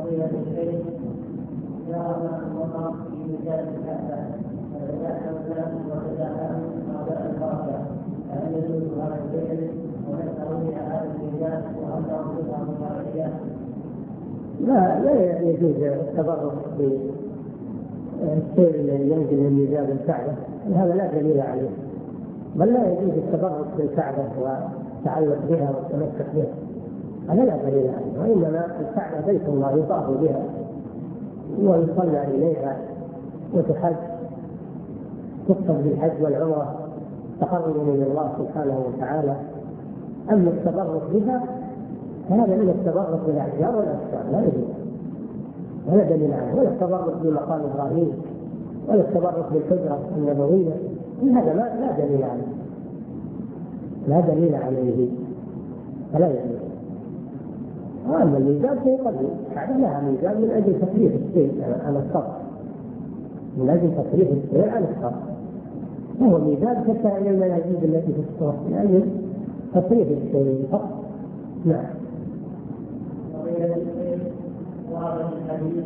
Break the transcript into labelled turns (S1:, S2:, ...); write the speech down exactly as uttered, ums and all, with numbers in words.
S1: فضيلة الشيخ جاء المطر في مجال الكعبة وتزاحم وتزاحم أعداء البركة، هل يجوز هذا الفعل ونسأل إلى هذا الميزان وهل تنصبها مباركة؟
S2: لا لا يجوز التبرك بالشيء الذي ينزل من ميزان الكعبة، هذا لا دليل عليه، بل لا يجوز التبرك بالكعبة والتعلق بها والتمسك بها، هذا لا دليل عليه. وإنما الكعبة بيت الله يطاف بها ويصلى إليها وتحج، تقصد بالحج والعمرة تقرب من الله سبحانه وتعالى. أما التبرك بها فهذا من التبرك بالأحجار والأشجار، لا يجوز، ولا دليل عليه، ولا التبرك بمقام إبراهيم ولا التبرك بالحجرة النبوية، هذا لا لا دليل عليه، لا دليل عليه، فلا يجوز. وأما الميزان في قبل الكعبة لها ميزان من أجل تفريغ الشيء على السطح، من أجل تفريغ الشيء على السطح، وهو ميزان حتى إلى المنازل التي في السطح من أجل تفريغ الشيء فقط. نعم.